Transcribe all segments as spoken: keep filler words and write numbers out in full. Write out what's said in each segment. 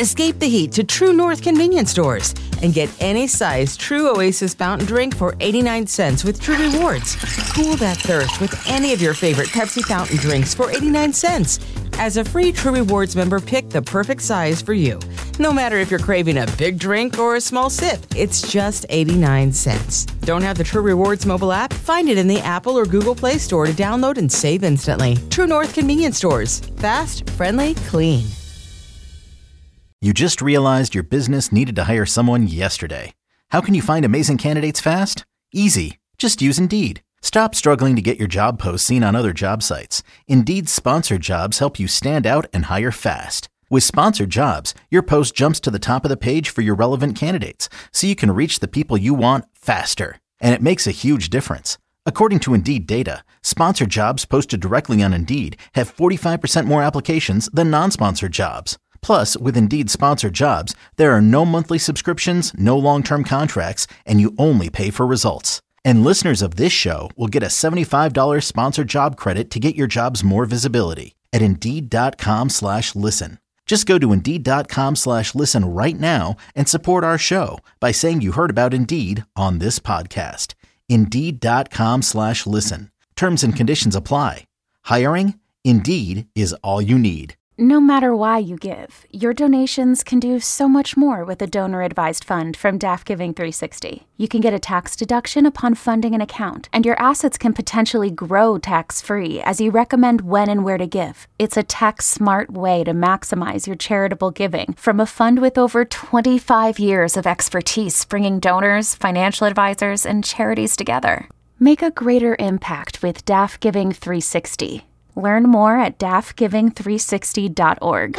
Escape the heat to True North convenience stores and get any size True Oasis fountain drink for eighty-nine cents with True Rewards. Cool that thirst with any of your favorite Pepsi fountain drinks for eighty-nine cents. As a free True Rewards member, pick the perfect size for you. No matter if you're craving a big drink or a small sip, it's just eighty-nine cents. Don't have the True Rewards mobile app? Find it in the Apple or Google Play Store to download and save instantly. True North convenience stores. Fast, friendly, clean. You just realized your business needed to hire someone yesterday. How can you find amazing candidates fast? Easy. Just use Indeed. Stop struggling to get your job posts seen on other job sites. Indeed's sponsored jobs help you stand out and hire fast. With sponsored jobs, your post jumps to the top of the page for your relevant candidates, so you can reach the people you want faster. And it makes a huge difference. According to Indeed data, sponsored jobs posted directly on Indeed have forty-five percent more applications than non-sponsored jobs. Plus, with Indeed sponsored jobs, there are no monthly subscriptions, no long-term contracts, and you only pay for results. And listeners of this show will get a seventy-five dollars sponsored job credit to get your jobs more visibility at Indeed.com slash listen. Just go to Indeed.com slash listen right now and support our show by saying you heard about Indeed on this podcast. Indeed.com slash listen. Terms and conditions apply. Hiring? Indeed is all you need. No matter why you give, your donations can do so much more with a donor-advised fund from D A F Giving three sixty. You can get a tax deduction upon funding an account, and your assets can potentially grow tax-free as you recommend when and where to give. It's a tax-smart way to maximize your charitable giving from a fund with over twenty-five years of expertise bringing donors, financial advisors, and charities together. Make a greater impact with D A F Giving three sixty. Learn more at D A F giving three sixty dot org.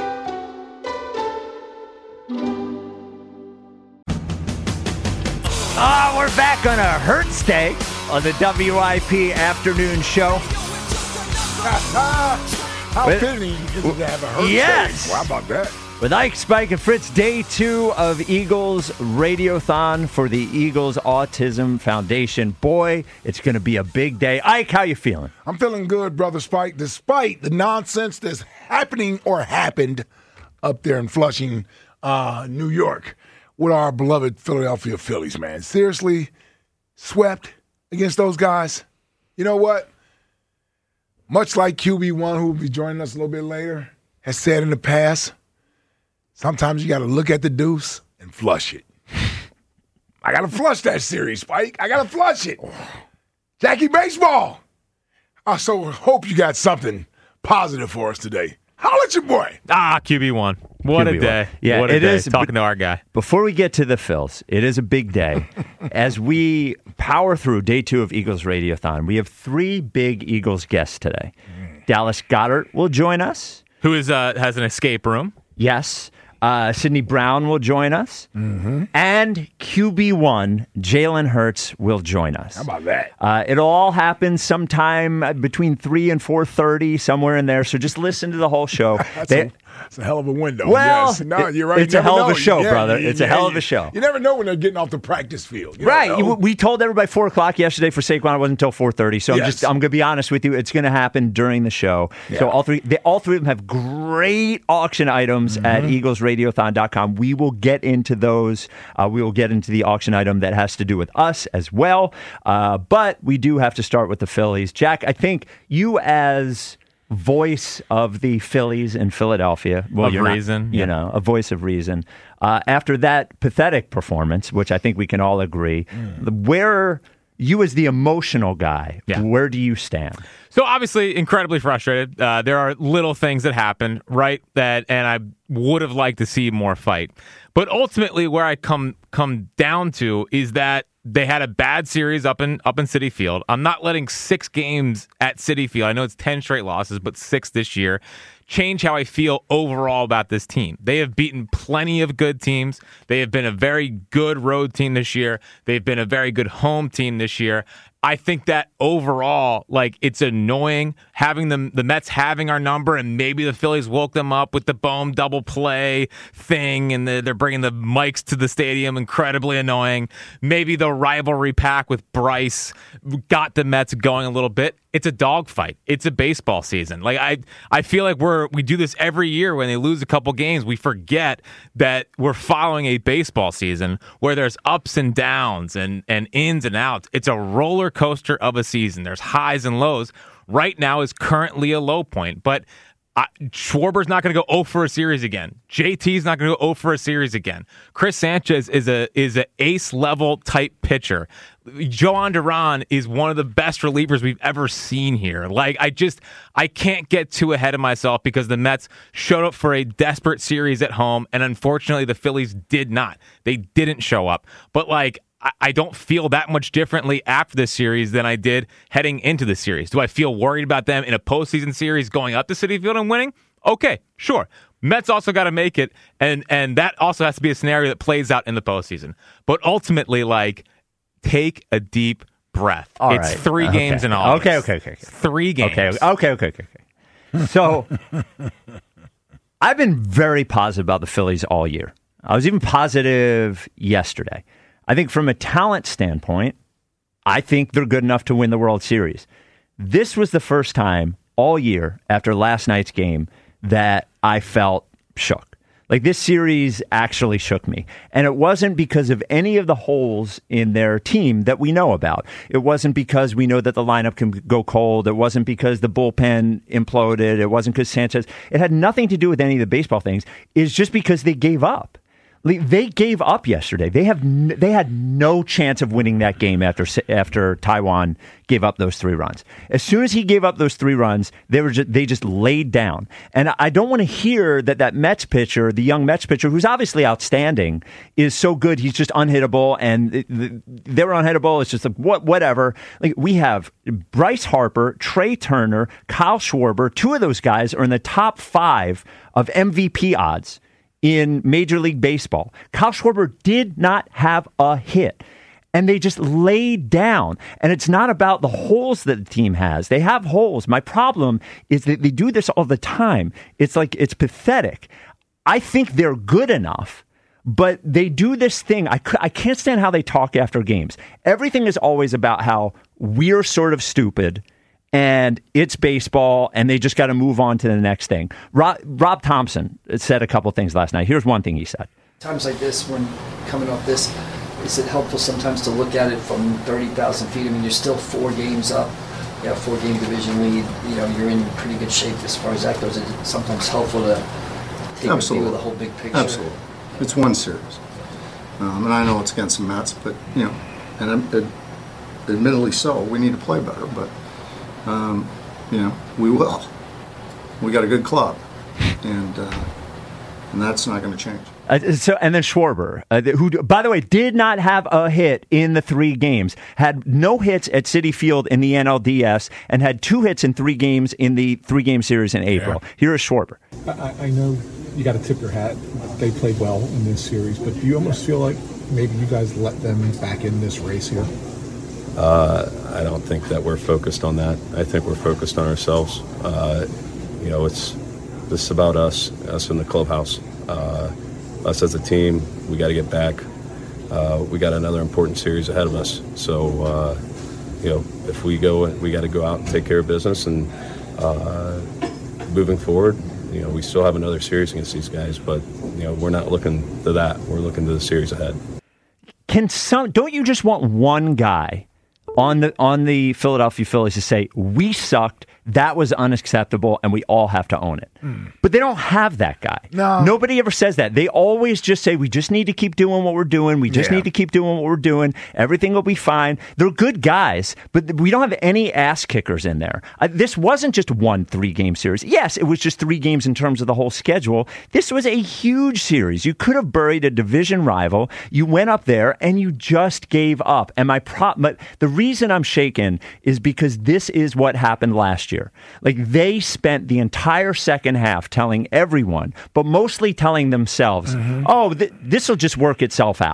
Ah, we're back on a Hertz Day on the W I P Afternoon Show. How With- fitting is it to have a Hertz Yes. Day? How about that? With Ike, Spike, and Fritz, day two of Eagles Radiothon for the Eagles Autism Foundation. Boy, it's going to be a big day. Ike, how you feeling? I'm feeling good, Brother Spike, despite the nonsense that's happening or happened up there in Flushing, uh, New York, with our beloved Philadelphia Phillies, man. Seriously, swept against those guys. You know what? Much like Q B one, who will be joining us a little bit later, has said in the past, sometimes you got to look at the deuce and flush it. I got to flush that series, Spike. I got to flush it. Jackie Baseball. I so hope you got something positive for us today. Holla at your boy. Ah, Q B one. What Q B one. a day. Yeah, what a it day. is. Talking to our guy. Before we get to the Phils, it is a big day. As we power through day two of Eagles Radiothon, we have three big Eagles guests today. Mm. Dallas Goedert will join us. Who is uh, has an escape room. Yes. Uh, Sidney Brown will join us. Mm-hmm. And Q B one, Jalen Hurts, will join us. How about that? Uh, it'll all happen sometime between three and four thirty, somewhere in there. So just listen to the whole show. That's, they, a, that's a hell of a window. Well, yes. No, it- you're right. it's You a never hell of a know. show, Yeah, brother. you- It's a yeah, hell of you- a show. You never know when they're getting off the practice field. You don't Right. know. You- We told everybody four o'clock yesterday for Saquon. It wasn't until four thirty. So I'm Yes. just I'm going to be honest with you. It's going to happen during the show. Yeah. So all three they, all three of them have great auction items Mm-hmm. at eagles radiothon dot com. We will get into those. Uh, we will get into the auction item that has to do with us as well. Uh, but we do have to start with the Phillies. Jack, I think you as voice of the Phillies in Philadelphia. Well, Of you're not, reason, you yeah. know, a voice of reason. Uh, after that pathetic performance, which I think we can all agree, Mm. where you as the emotional guy, Yeah. where do you stand? So obviously incredibly frustrated. Uh, there are little things that happen, right? That and I would have liked to see more fight. But ultimately where I come come down to is that they had a bad series up in up in Citi Field. I'm not letting six games at Citi Field. I know it's ten straight losses, but six this year. Change how I feel overall about this team. They have beaten plenty of good teams. They have been a very good road team this year. They've been a very good home team this year. I think that overall, like, it's annoying having them, the Mets having our number, and maybe the Phillies woke them up with the Bohm double play thing, and the, they're bringing the mics to the stadium. Incredibly annoying. Maybe the rivalry pack with Bryce got the Mets going a little bit. It's a dogfight. It's a baseball season. Like I, I feel like we're we do this every year. When they lose a couple games, we forget that we're following a baseball season where there's ups and downs and and ins and outs. It's a roller coaster of a season. There's highs and lows. Right now is currently a low point, but I, Schwarber's not going to go oh for a series again. J T's not going to go oh for a series again. Chris Sanchez is a is an ace level type pitcher. Joan Duran is one of the best relievers we've ever seen here. Like, I just, I can't get too ahead of myself because the Mets showed up for a desperate series at home, and unfortunately the Phillies did not. They didn't show up. But, like, I, I don't feel that much differently after this series than I did heading into the series. Do I feel worried about them in a postseason series going up to Citi Field and winning? Okay, sure. Mets also got to make it, and and that also has to be a scenario that plays out in the postseason. But ultimately, like, take a deep breath. All it's right. three okay. games in August. Okay, okay, okay, okay. Three games. Okay, okay, okay, okay. okay. So, I've been very positive about the Phillies all year. I was even positive yesterday. I think from a talent standpoint, I think they're good enough to win the World Series. This was the first time all year after last night's game that I felt shook. Like, this series actually shook me. And it wasn't because of any of the holes in their team that we know about. It wasn't because we know that the lineup can go cold. It wasn't because the bullpen imploded. It wasn't because Sanchez. It had nothing to do with any of the baseball things. It's just because they gave up. They gave up yesterday. They have n- they had no chance of winning that game after after Taijuan gave up those three runs. As soon as he gave up those three runs, they were just, they just laid down. And I don't want to hear that that Mets pitcher, the young Mets pitcher, who's obviously outstanding, is so good he's just unhittable, and they were unhittable. It's just like what whatever. Like, we have Bryce Harper, Trey Turner, Kyle Schwarber. Two of those guys are in the top five of M V P odds in Major League Baseball. Kyle Schwarber did not have a hit, and they just laid down. And it's not about the holes that the team has. They have holes. My problem is that they do this all the time. It's like, it's pathetic. I think they're good enough, but they do this thing. I, I can't stand how they talk after games. Everything is always about how we're sort of stupid and it's baseball, and they just got to move on to the next thing. Rob, Rob Thompson said a couple things last night. Here's one thing he said. Times like this, when coming off this, is it helpful sometimes to look at it from thirty thousand feet? I mean, you're still four games up. You have a four-game division lead. You know, you're in pretty good shape as far as that goes. It's sometimes helpful to take a view of the whole big picture. Absolutely. It's one series. Um, and I know it's against the Mets, but, you know, and it, admittedly so, we need to play better, but Um, you know, we will. We got a good club, and uh, and that's not going to change. Uh, so, and then Schwarber, uh, who, by the way, did not have a hit in the three games, had no hits at Citi Field in the N L D S, and had two hits in three games in the three-game series in April. Yeah. Here is Schwarber. I, I know you got to tip your hat. They played well in this series, but do you almost feel like maybe you guys let them back in this race here? Uh, I don't think that we're focused on that. I think we're focused on ourselves. Uh, you know, it's this is about us, us in the clubhouse, uh, us as a team. We got to get back. Uh, we got another important series ahead of us. So, uh, you know, if we go, we got to go out and take care of business. And uh, moving forward, you know, we still have another series against these guys, but you know, we're not looking to that. We're looking to the series ahead. Can some? Don't you just want one guy on the on the Philadelphia Phillies to say, we sucked, that was unacceptable, and we all have to own it? Mm. But they don't have that guy. No. Nobody ever says that. They always just say, we just need to keep doing what we're doing. We just yeah. need to keep doing what we're doing. Everything will be fine. They're good guys, but we don't have any ass kickers in there. Uh, this wasn't just one three-game series. Yes, it was just three games in terms of the whole schedule. This was a huge series. You could have buried a division rival. You went up there, and you just gave up. And my pro- but the reason I'm shaken is because this is what happened last year. Like, they spent the entire second half telling everyone, but mostly telling themselves, mm-hmm. oh, th- this will just work itself out.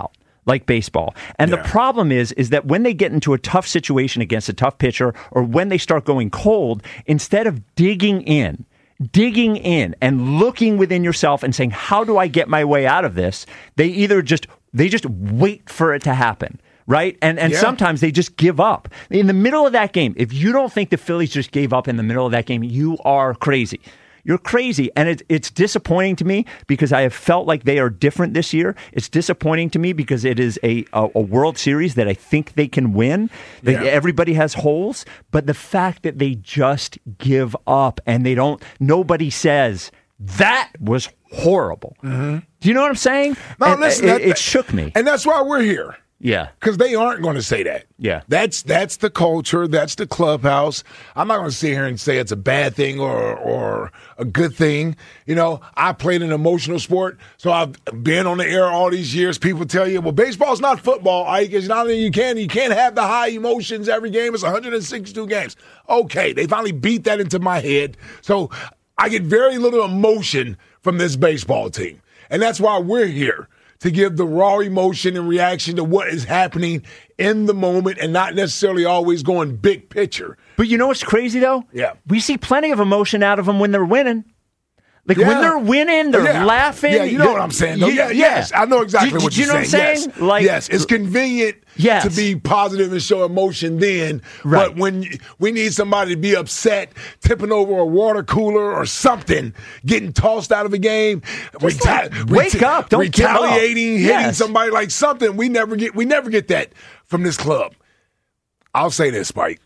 like baseball. And Yeah. the problem is, is that when they get into a tough situation against a tough pitcher, or when they start going cold, instead of digging in, digging in and looking within yourself and saying, how do I get my way out of this? They either just, they just wait for it to happen. Right? And and Yeah. sometimes they just give up. In the middle of that game, if you don't think the Phillies just gave up in the middle of that game, you are crazy. You're crazy. And it, it's disappointing to me because I have felt like they are different this year. It's disappointing to me because it is a, a, a World Series that I think they can win. They, Yeah. Everybody has holes. But the fact that they just give up and they don't, nobody says, that was horrible. Mm-hmm. Do you know what I'm saying? No, And listen, it, that- it shook me. And that's why we're here. Yeah. Because they aren't going to say that. Yeah. That's that's the culture. That's the clubhouse. I'm not going to sit here and say it's a bad thing or or a good thing. You know, I played an emotional sport, so I've been on the air all these years. People tell you, well, baseball's not football. Ike. It's not. You can you can't have the high emotions every game. It's one hundred sixty-two games. Okay, they finally beat that into my head. So I get very little emotion from this baseball team, and that's why we're here. To give the raw emotion and reaction to what is happening in the moment and not necessarily always going big picture. But you know what's crazy, though? Yeah. We see plenty of emotion out of them when they're winning. Like, Yeah. when they're winning, they're Yeah. laughing. Yeah, you know what I'm saying, though. You- Yeah, yes, I know exactly Do- what do you you're know saying. what I'm saying? Yes. Like, yes, it's convenient Yes. to be positive and show emotion then, Right. but when we need somebody to be upset, tipping over a water cooler or something, getting tossed out of a game, Just reta- like, wake reta- up, don't give up. retaliating, hitting Yes. somebody like something, we never get we never get that from this club. I'll say this, Spike.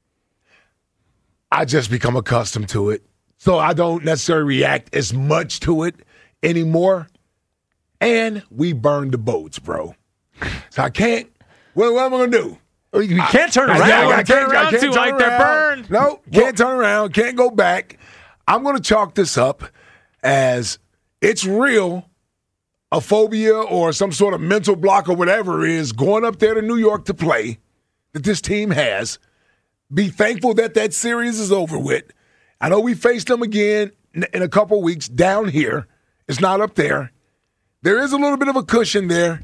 I just become accustomed to it. So I don't necessarily react as much to it anymore. And we burned the boats, bro. So I can't. What, what am I going to do? You can't turn I- around. I- I wanna can't- turn I around can't too, turn like they're around. burned. No, can't turn around. Can't go back. I'm going to chalk this up as it's real. A phobia or some sort of mental block or whatever it is going up there to New York to play that this team has. Be thankful that that series is over with. I know we face them again in a couple weeks down here. It's not up there. There is a little bit of a cushion there.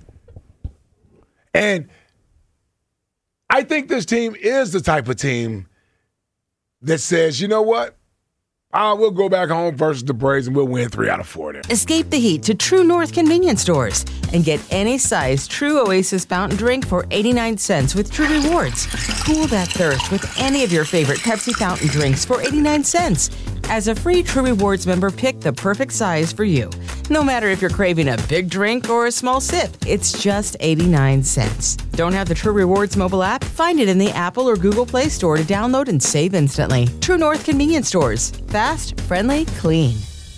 And I think this team is the type of team that says, you know what? Uh, we'll go back home versus the Braves and we'll win three out of four there. Escape the heat to True North convenience stores and get any size True Oasis fountain drink for eighty-nine cents with True Rewards. Cool that thirst with any of your favorite Pepsi fountain drinks for eighty-nine cents. As a free True Rewards member, pick the perfect size for you. No matter if you're craving a big drink or a small sip, it's just eighty-nine cents. Don't have the True Rewards mobile app? Find it in the Apple or Google Play Store to download and save instantly. True North convenience stores. Fast, friendly, clean.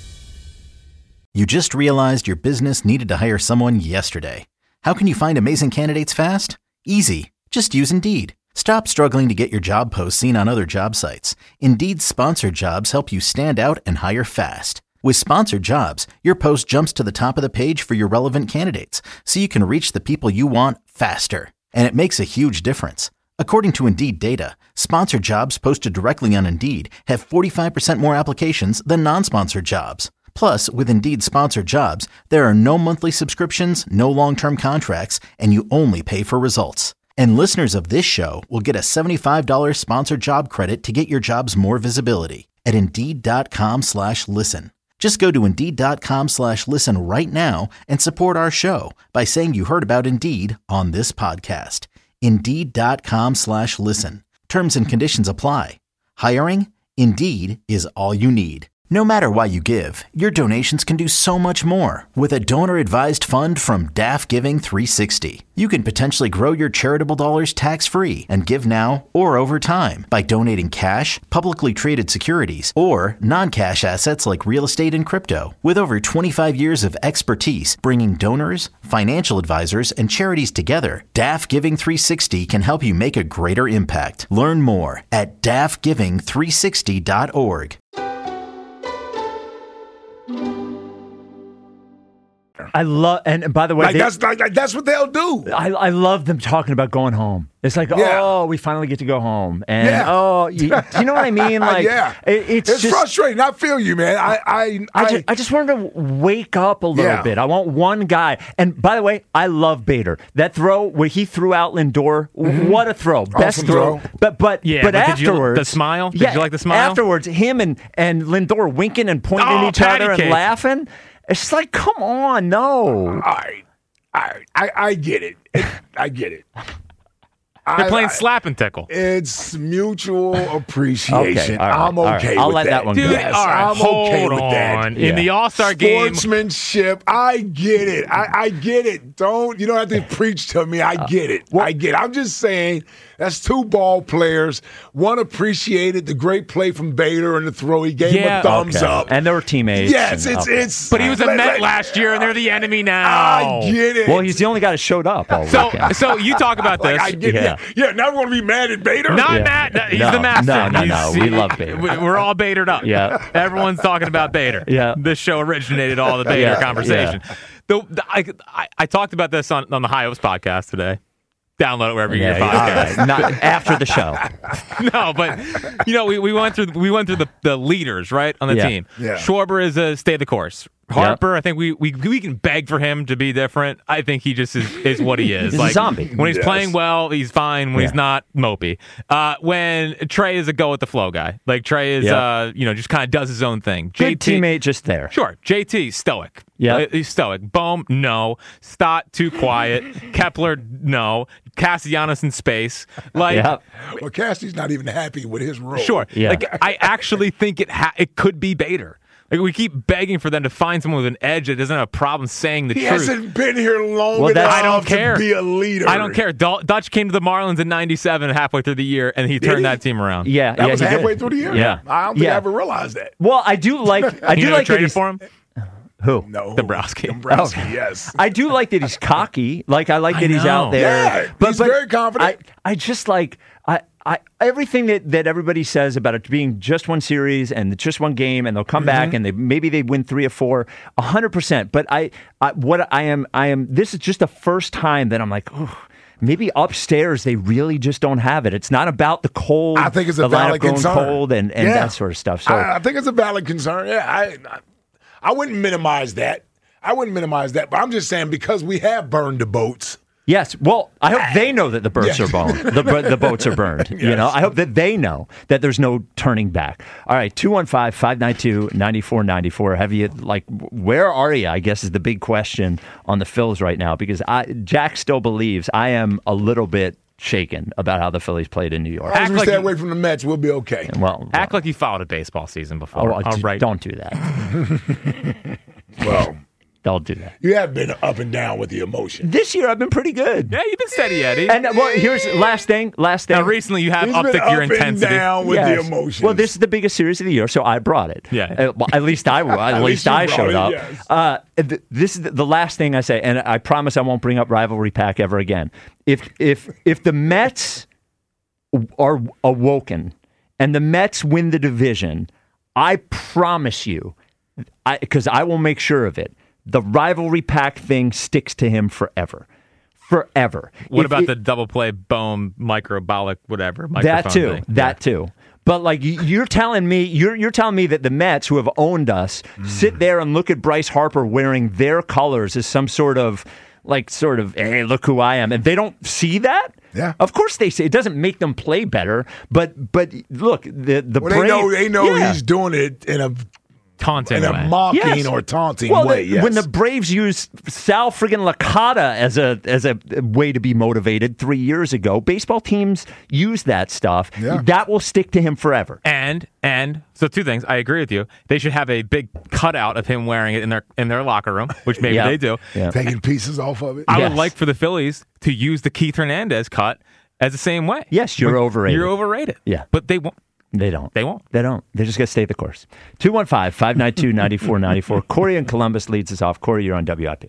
You just realized your business needed to hire someone yesterday. How can you find amazing candidates fast? Easy. Just use Indeed. Stop struggling to get your job posts seen on other job sites. Indeed's sponsored jobs help you stand out and hire fast. With sponsored jobs, your post jumps to the top of the page for your relevant candidates, so you can reach the people you want faster. And it makes a huge difference. According to Indeed data, sponsored jobs posted directly on Indeed have forty-five percent more applications than non-sponsored jobs. Plus, with Indeed sponsored jobs, there are no monthly subscriptions, no long-term contracts, and you only pay for results. And listeners of this show will get a seventy-five dollars sponsored job credit to get your jobs more visibility at Indeed.com slash listen. Just go to Indeed.com slash listen right now and support our show by saying you heard about Indeed on this podcast. Indeed.com slash listen. Terms and conditions apply. Hiring? Indeed is all you need. No matter why you give, your donations can do so much more with a donor-advised fund from D A F Giving three sixty. You can potentially grow your charitable dollars tax-free and give now or over time by donating cash, publicly traded securities, or non-cash assets like real estate and crypto. With over twenty-five years of expertise bringing donors, financial advisors, and charities together, D A F Giving three sixty can help you make a greater impact. Learn more at D A F giving three sixty dot org. I love, and by the way, Like they, that's like, like that's what they'll do. I, I love them talking about going home. It's like, Yeah. oh, we finally get to go home, and Yeah. oh, you, do you know what I mean? Like, yeah, it, it's, it's just, frustrating. I feel you, man. I I I I, just, I just wanted to wake up a little Yeah. bit. I want one guy. And by the way, I love Bader. That throw where he threw out Lindor, what a throw. Best Awesome throw. throw. But but Yeah, but but did you- afterwards, the smile? Did yeah, you like the smile? Afterwards, him and, and Lindor winking and pointing Oh, at each patty other cake. and laughing. It's just like, come on, no. all right, all right. I I get it. I get it. They're I- playing I- slap and tickle. It's mutual appreciation. Okay, all right, I'm all okay right. I'll with let that one Dude, go. Yes, all right, I'm hold okay with that. on. Yeah. In the All-Star game, Sportsmanship. I get it. I, I get it. Don't you don't have to preach to me. I get it. I get it. I'm just saying that's two ball players. One appreciated the great play from Bader and the throw. He gave Yeah. him a thumbs Okay. up. And they were teammates. yes, and- it's okay. it's. but he was a let- Met let- last year, and they're the enemy now. I get it. Well, he's the only guy that showed up all So, weekend. so you talk about this. like, I get Yeah. it. Yeah. yeah, now we're going to be mad at Bader. Not Yeah. Matt. no, He's No, the master. no, no, He's- no, we he- love Bader. we- We're all Badered up. Yeah. Everyone's talking about Bader. Yeah. This show originated all the Bader Yeah, conversation. The, the, I, I, I talked about this on, on the High Hopes podcast today. Download it wherever you Yeah, get your yeah, podcasts. all right. Not after the show. No, but you know, we, we went through we went through the, the leaders, right, on the Yeah. team. Yeah. Schwarber is a stay the course. Harper, I think we, we we can beg for him to be different. I think he just is, is what he is. He's a like zombie. When he's Yes. playing well, he's fine. When he's Yeah. not, mopey. Uh, when Trey is a go with the flow guy, like Trey is, Yep. uh, you know, just kind of does his own thing. Good teammate just there. Sure. J T, stoic. Yeah. Uh, He's stoic. Bohm, no. Stott, too quiet. Kepler, no. Castellanos in space. Like, Yeah. Well, Cassie's not even happy with his role. sure. Yeah. Like, I actually think it ha- it could be Bader. Like, we keep begging for them to find someone with an edge that doesn't have a problem saying the He truth. hasn't been here long Well, that's- enough I don't to care. be a leader. I don't care. Dul- Dutch came to the Marlins in ninety-seven halfway through the year, and he turned he? that team around. Yeah, That yeah, was he did. halfway through the year. Yeah. I don't think Yeah. I ever realized that. Well, I do like. I You do know who like that traded he's for him? who. No, Dombrowski. Dombrowski, Okay. yes. I do like that he's cocky. Like I like I that he's know. out there. Yeah, he's very confident. I, I just like I, I everything that, that everybody says about it being just one series and just one game, and they'll come Mm-hmm. back and they maybe they win three or four, a hundred percent. But I, I what I am I am this is just the first time that I'm like, oh, maybe upstairs they really just don't have it. It's not about the cold. I think it's a the lineup valid going concern. cold and, and Yeah. that sort of stuff. So I, I think it's a valid concern. Yeah, I, I, I wouldn't minimize that. I wouldn't minimize that. But I'm just saying because we have burned the boats. yes, well, I hope they know that the birds Yes. are burned. The, bu- the boats are burned. You know, I hope that they know that there's no turning back. All right, two one five, five nine two, nine four nine four. Have you, like, where are you, I guess, is the big question on the Phils right now, because I, Jack still believes I am a little bit shaken about how the Phillies played in New York. As long as we like stay you- away from the Mets, we'll be okay. Well, Act like you followed a baseball season before. oh, All just right. don't do that. Well, Don't do that. you have been up and down with the emotion. This year, I've been pretty good. Yeah, you've been steady, Eddie. And uh, well, here's last thing. Last thing. now, recently, you have He's upped been your up and intensity. down with Yes. the emotions. Well, this is the biggest series of the year, so I brought it. Yeah. Uh, well, at least I, at, At least least you I brought showed it, up. yes. Uh, th- this is the, the last thing I say, and I promise I won't bring up rivalry pack ever again. If if if the Mets are awoken and the Mets win the division, I promise you, because I, I will make sure of it, the rivalry pack thing sticks to him forever. Forever. What If about it- the double play bone microbolic whatever that microphone too thing? that too but like you- you're telling me you're you're telling me that the Mets, who have owned us, Mm. sit there and look at Bryce Harper wearing their colors as some sort of like sort of, hey, look who I am, and they don't see that? Yeah. Of course they see. It doesn't make them play better, but but look, the the well, they Braves- know they know yeah. he's doing it in a Taunting in a way. mocking Yes. or taunting well, way. the- Yes. when the Braves used Sal friggin' Licata as a as a way to be motivated three years ago, baseball teams use that stuff. Yeah. That will stick to him forever. And and so two things. I agree with you. They should have a big cutout of him wearing it in their in their locker room, which maybe Yeah. they do. Yeah. taking pieces off of it. I Yes. would like for the Phillies to use the Keith Hernandez cut as the same way. Yes, you're overrated. You're overrated. Yeah. But they won't. They don't. They won't. They don't. They just got to stay the course. two one five, five nine two, nine four nine four. Corey in Columbus leads us off. Corey, you're on W I P.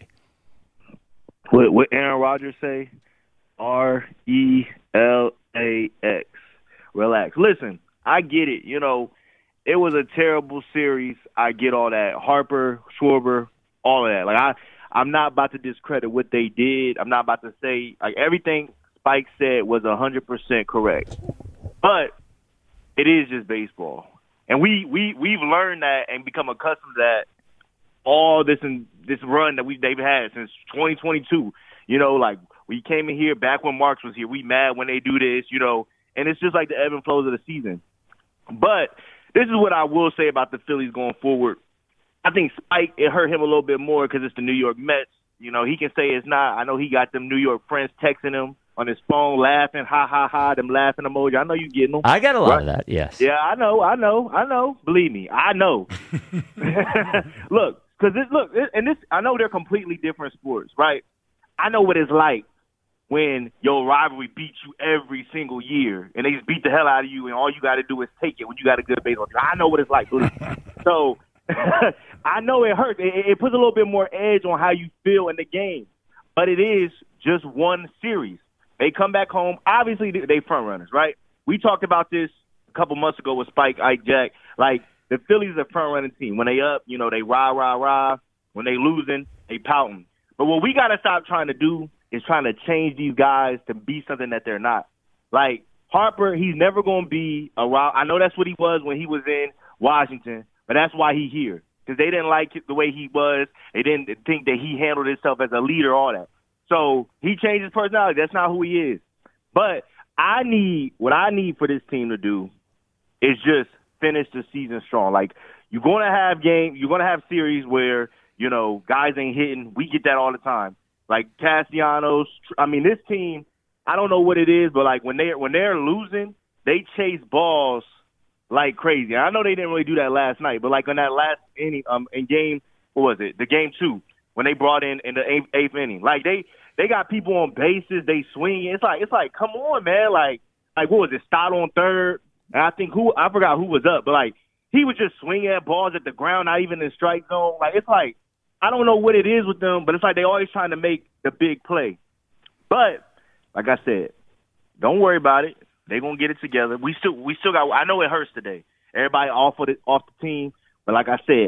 What, what Aaron Rodgers say? R E L A X. Relax. Listen, I get it. You know, it was a terrible series. I get all that. Harper, Schwarber, all of that. Like I, I'm not about to discredit what they did. I'm not about to say like everything Spike said was one hundred percent correct. But it is just baseball. And we, we, we've learned that and become accustomed to that all this and this run that we they've had since twenty twenty-two. You know, like we came in here back when Marks was here. We mad when they do this, you know, and it's just like the ebb and flows of the season. But this is what I will say about the Phillies going forward. I think Spike, it hurt him a little bit more because it's the New York Mets. You know, he can say it's not. I know he got them New York friends texting him on his phone, laughing, ha, ha, ha, them laughing emoji. I know you getting them. I got a lot right? of that, yes. Yeah, I know, I know, I know. Believe me, I know. Look, because this, look, and this, I know they're completely different sports, right? I know what it's like when your rivalry beats you every single year, and they just beat the hell out of you, and all you got to do is take it when you got a good baseball team. I know what it's like. So I know it hurts. It, it puts a little bit more edge on how you feel in the game, but it is just one series. They come back home. Obviously, they front runners, right? We talked about this a couple months ago with Spike, Ike, Jack. Like, the Phillies are a front running team. When they up, you know, they rah, rah, rah. When they losing, they pouting. But what we got to stop trying to do is trying to change these guys to be something that they're not. Like, Harper, he's never going to be a – I know that's what he was when he was in Washington, but that's why he's here. Because they didn't like the way he was. They didn't think that he handled himself as a leader, all that. So he changed his personality. That's not who he is. But I need – what I need for this team to do is just finish the season strong. Like, you're going to have game – you're going to have series where, you know, guys ain't hitting. We get that all the time. Like Castellanos, I mean, this team, I don't know what it is, but like when they when they're losing, they chase balls like crazy. I know they didn't really do that last night, but like on that last inning, um, in game, what was it? The game two when they brought in in the eighth, eighth inning, like they they got people on bases, they swing. It's like it's like come on, man, like like what was it? Stott on third, and I think who I forgot who was up, but like he was just swinging at balls at the ground, not even in strike zone. Like it's like. I don't know what it is with them, but it's like they always trying to make the big play. But like I said, don't worry about it. They're gonna get it together. We still we still got. I know it hurts today. Everybody off of the off the team, but like I said,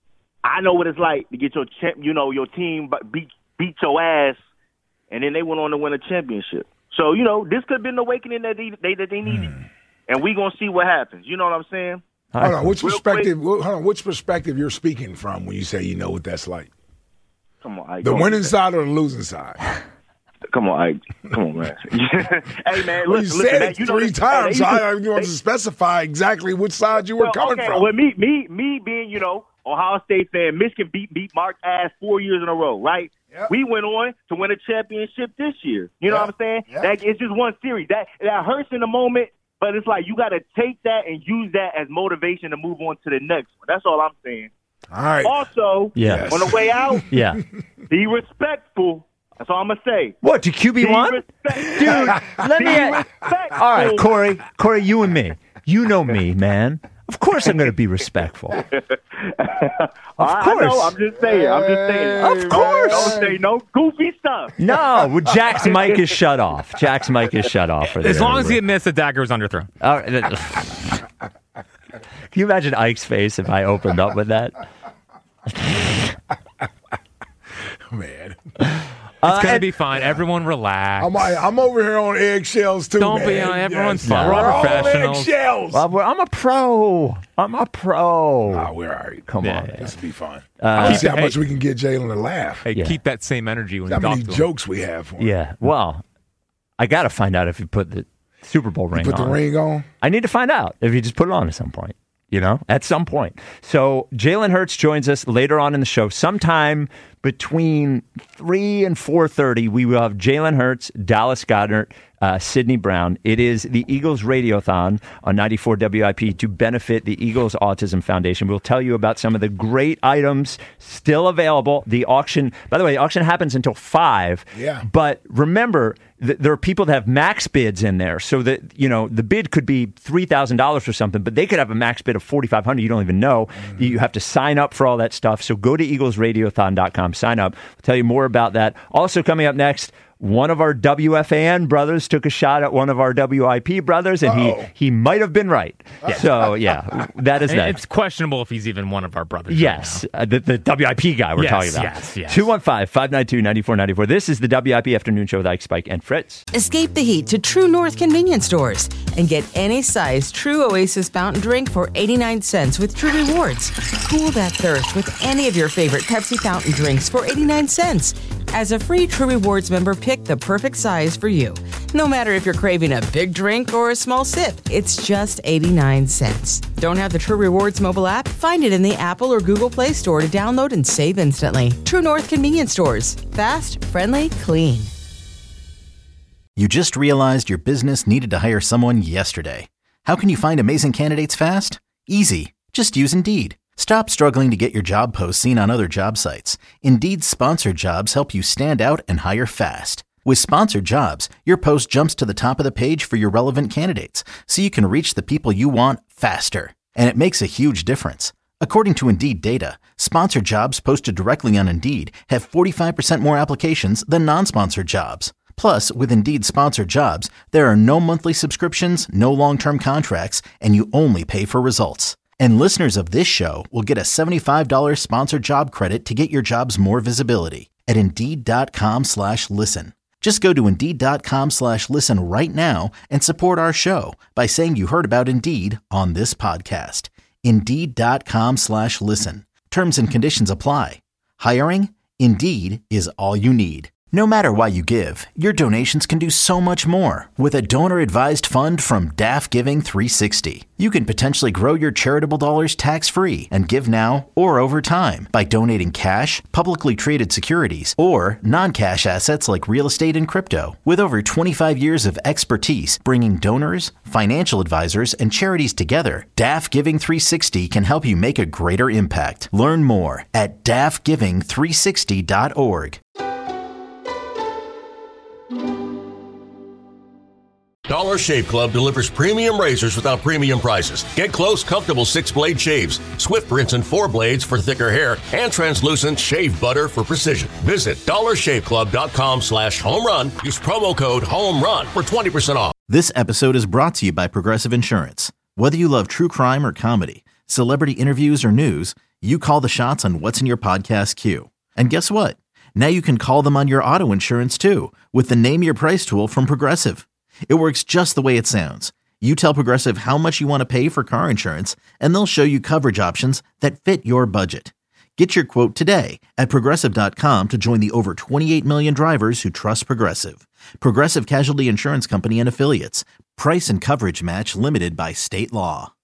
I know what it's like to get your champ. You know your team beat beat your ass, and then they went on to win a championship. So you know this could have been the awakening that they, they that they needed, mm. and we gonna see what happens. You know what I'm saying? Hold on, which perspective? Hold on, which perspective you're speaking from when you say you know what that's like? Come on, Ike, the winning side or the losing side? Come on, Ike. Come on, man. Hey, man, well, listen, you said listen, it you three know, times, so they, I didn't want to specify exactly which side you were well, coming okay, from. Well, me, me, me being, you know, Ohio State fan, Michigan beat beat Mark's ass four years in a row, right? Yep. We went on to win a championship this year. You know yep. what I'm saying? Yep. That it's just one series. That that hurts in the moment. But it's like you got to take that and use that as motivation to move on to the next one. That's all I'm saying. All right. Also, yes. on the way out, yeah. be respectful. That's all I'm going to say. What, to Q B one? Dude, let me ask. All right, Corey. Corey, you and me. You know me, man. Of course I'm going to be respectful. Of course. I know. I'm just saying. I'm just saying. Of course. Don't say no goofy stuff. No. Well, Jack's mic is shut off. Jack's mic is shut off. For as long as he admits the dagger was underthrown. All right. Can you imagine Ike's face if I opened up with that? Man. It's going to be fine. Everyone relax. I'm, I'm over here on eggshells, too, Don't man. be on. Everyone's yes. fine. We're all professionals. On eggshells. Well, I'm a pro. I'm a pro. Oh, we're all right. Come yeah, on. Yeah. This will be fun. Uh, I want to see how hey, much we can get Jalen to laugh. Hey, yeah. Keep that same energy when how you talk many to him. jokes we have for him. Yeah. Well, I got to find out if he put the Super Bowl ring you put on. the ring on? I need to find out if he just put it on at some point. You know, at some point. So Jalen Hurts joins us later on in the show. Sometime between three and four thirty, we will have Jalen Hurts, Dallas Goedert, uh, Sidney Brown. It is the Eagles Radiothon on ninety-four W I P to benefit the Eagles Autism Foundation. We'll tell you about some of the great items still available. The auction, by the way, the auction happens until five. Yeah. But remember, th- there are people that have max bids in there. So that, you know, the bid could be three thousand dollars for something, but they could have a max bid of forty-five hundred dollars. You don't even know. Mm-hmm. You have to sign up for all that stuff. So go to eagles radiothon dot com, sign up. We'll tell you more about that. Also coming up next, one of our W F A N brothers took a shot at one of our W I P brothers, and Uh-oh. he, he might have been right. So, yeah, that is nice. It's questionable if he's even one of our brothers. Yes, right uh, the, the W I P guy we're yes, talking about. Yes, yes. two one five, five nine two, nine four nine four. This is the W I P Afternoon Show with Ike, Spike, and Fritz. Escape the heat to True North convenience stores and get any size True Oasis fountain drink for eighty-nine cents with True Rewards. Cool that thirst with any of your favorite Pepsi fountain drinks for eighty-nine cents. As a free True Rewards member, pick the perfect size for you. No matter if you're craving a big drink or a small sip, it's just eighty-nine cents. Don't have the True Rewards mobile app? Find it in the Apple or Google Play Store to download and save instantly. True North convenience stores. Fast, friendly, clean. You just realized your business needed to hire someone yesterday. How can you find amazing candidates fast? Easy. Just use Indeed. Stop struggling to get your job posts seen on other job sites. Indeed's sponsored jobs help you stand out and hire fast. With sponsored jobs, your post jumps to the top of the page for your relevant candidates, so you can reach the people you want faster. And it makes a huge difference. According to Indeed data, sponsored jobs posted directly on Indeed have forty-five percent more applications than non-sponsored jobs. Plus, with Indeed sponsored jobs, there are no monthly subscriptions, no long-term contracts, and you only pay for results. And listeners of this show will get a seventy-five dollars sponsored job credit to get your jobs more visibility at Indeed.com slash listen. Just go to Indeed.com slash listen right now and support our show by saying you heard about Indeed on this podcast. Indeed.com slash listen. Terms and conditions apply. Hiring? Indeed is all you need. No matter why you give, your donations can do so much more with a donor-advised fund from D A F Giving three sixty. You can potentially grow your charitable dollars tax-free and give now or over time by donating cash, publicly traded securities, or non-cash assets like real estate and crypto. With over twenty-five years of expertise bringing donors, financial advisors, and charities together, D A F Giving three sixty can help you make a greater impact. Learn more at D A F giving three sixty dot org. Dollar Shave Club delivers premium razors without premium prices. Get close, comfortable six-blade shaves, swift rinse and four blades for thicker hair, and translucent shave butter for precision. Visit dollar shave club dot com slash home run. Use promo code HOMERUN for twenty percent off. This episode is brought to you by Progressive Insurance. Whether you love true crime or comedy, celebrity interviews or news, you call the shots on what's in your podcast queue. And guess what? Now you can call them on your auto insurance too with the Name Your Price tool from Progressive. It works just the way it sounds. You tell Progressive how much you want to pay for car insurance, and they'll show you coverage options that fit your budget. Get your quote today at Progressive dot com to join the over twenty-eight million drivers who trust Progressive. Progressive Casualty Insurance Company and Affiliates. Price and coverage match limited by state law.